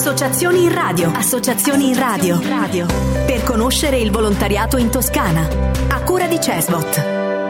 Associazioni in radio. Associazioni in radio. Per conoscere il volontariato in Toscana. A cura di CESVOT.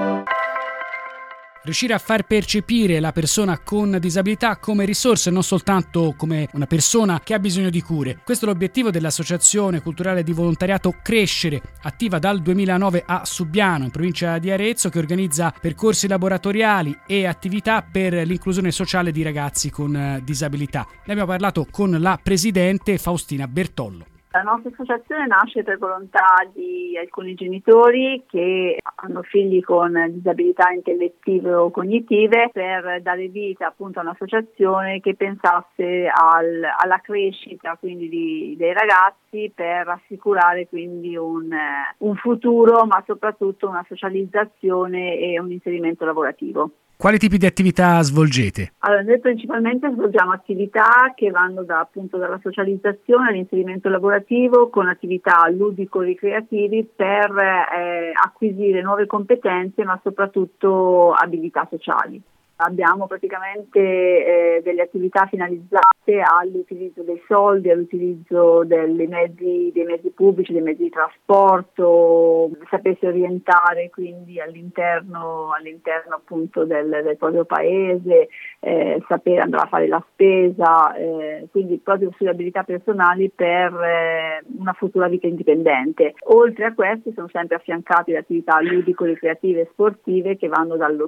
Riuscire a far percepire la persona con disabilità come risorsa e non soltanto come una persona che ha bisogno di cure. Questo è l'obiettivo dell'Associazione Culturale di Volontariato Crescere, attiva dal 2009 a Subiano, in provincia di Arezzo, che organizza percorsi laboratoriali e attività per l'inclusione sociale di ragazzi con disabilità. Ne abbiamo parlato con la presidente Faustina Bertollo. La nostra associazione nasce per volontà di alcuni genitori che hanno figli con disabilità intellettive o cognitive, per dare vita appunto a un'associazione che pensasse alla crescita quindi dei ragazzi, per assicurare quindi un futuro, ma soprattutto una socializzazione e un inserimento lavorativo. Quali tipi di attività svolgete? Allora, noi principalmente svolgiamo attività che vanno dalla socializzazione all'inserimento lavorativo, con attività ludico-ricreativi per acquisire nuove competenze, ma soprattutto abilità sociali. Abbiamo praticamente delle attività finalizzate all'utilizzo dei soldi, all'utilizzo dei mezzi pubblici, dei mezzi di trasporto, sapersi orientare quindi all'interno appunto del proprio paese, sapere andare a fare la spesa, quindi proprio sulle abilità personali per una futura vita indipendente. Oltre a questi sono sempre affiancati da attività ludico-ricreative e sportive che vanno dallo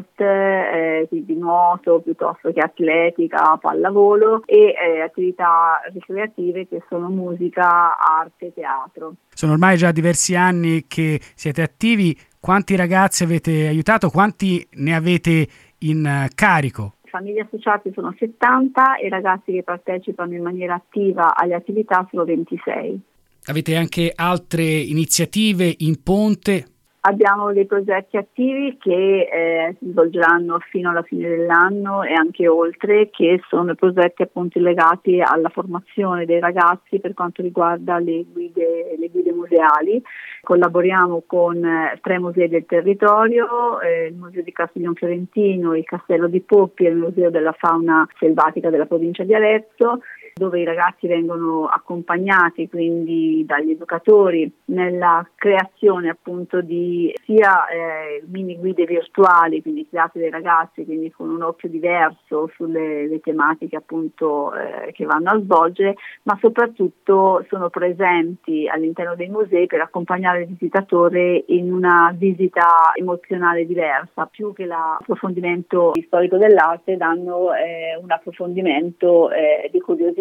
sport, quindi nuoto piuttosto che atletica, pallavolo, e attività ricreative che sono musica, arte, teatro. Sono ormai già diversi anni che siete attivi. Quanti ragazzi avete aiutato? Quanti ne avete in carico? Famiglie associate sono 70 e ragazzi che partecipano in maniera attiva alle attività sono 26. Avete anche altre iniziative in ponte? Abbiamo dei progetti attivi che si svolgeranno fino alla fine dell'anno e anche oltre, che sono progetti appunto legati alla formazione dei ragazzi per quanto riguarda le guide museali. Collaboriamo con 3 musei del territorio, il Museo di Castiglion Fiorentino, il Castello di Poppi e il Museo della Fauna Selvatica della provincia di Arezzo, dove i ragazzi vengono accompagnati quindi dagli educatori nella creazione appunto di sia mini guide virtuali, quindi create dai ragazzi, quindi con un occhio diverso sulle tematiche appunto che vanno a svolgere, ma soprattutto sono presenti all'interno dei musei per accompagnare il visitatore in una visita emozionale diversa. Più che l'approfondimento storico dell'arte, danno un approfondimento di curiosità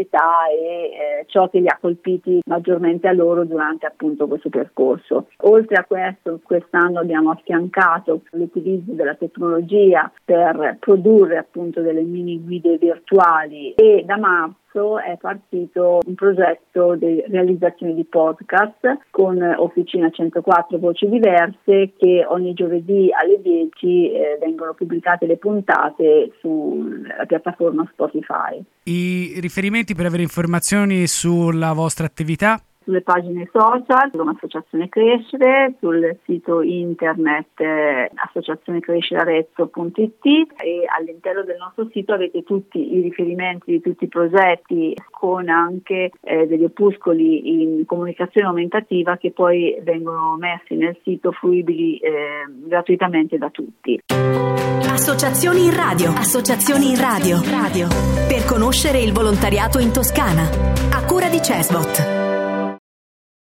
e ciò che li ha colpiti maggiormente a loro durante appunto questo percorso. Oltre a questo, quest'anno abbiamo affiancato l'utilizzo della tecnologia per produrre appunto delle mini guide virtuali, e da marzo è partito un progetto di realizzazione di podcast con Officina 104 Voci Diverse, che ogni giovedì alle 10 vengono pubblicate le puntate sulla piattaforma Spotify. I riferimenti per avere informazioni sulla vostra attività? Sulle pagine social, come Associazione Crescere, sul sito internet associazionecrescerearezzo.it, e all'interno del nostro sito avete tutti i riferimenti di tutti i progetti, con anche degli opuscoli in comunicazione aumentativa che poi vengono messi nel sito, fruibili gratuitamente da tutti. Associazioni in radio. Associazioni in radio. Per conoscere il volontariato in Toscana. A cura di CESVOT.